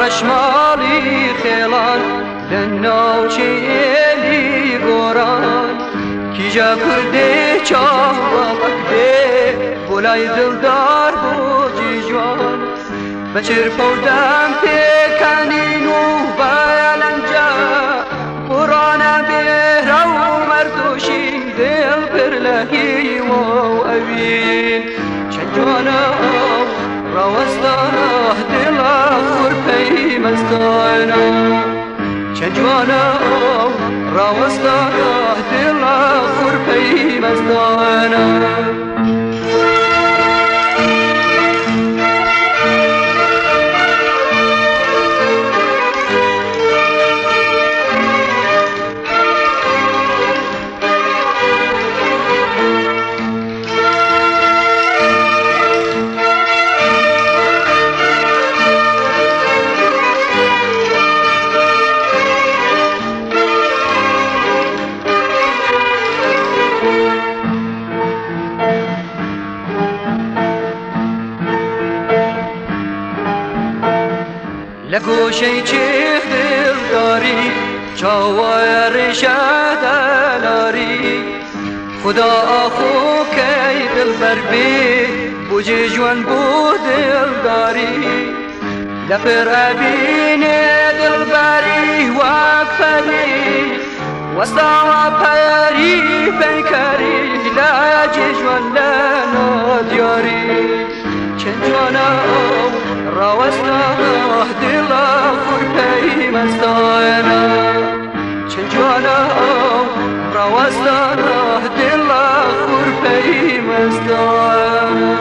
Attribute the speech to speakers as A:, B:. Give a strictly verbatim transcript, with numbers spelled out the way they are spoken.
A: رشمالی خیلان لناو چیلی گوران کیجا کرده چاوک ده بولای دلدار بوجی جوان بچر پودم پیکنین و بیالنجا قرآن بیرو مردوشین دل پرلهی و اوین چند جوانا راوستانه دل خور پیمستانه چند جوانا راوستانه دل خور پیمستانه لگوشی چیخ دل داری چاوار شدلاری خدا آخو کی دل بر بی بوجی جوان بو دل داری لپر ابین دل بری وقفنی وستا و پیری پیکری لاجی جوان لنا دیاری چند جوانا راوستانه دل خور پیمستانه چند جوانا راوستانه دل خور پیمستانه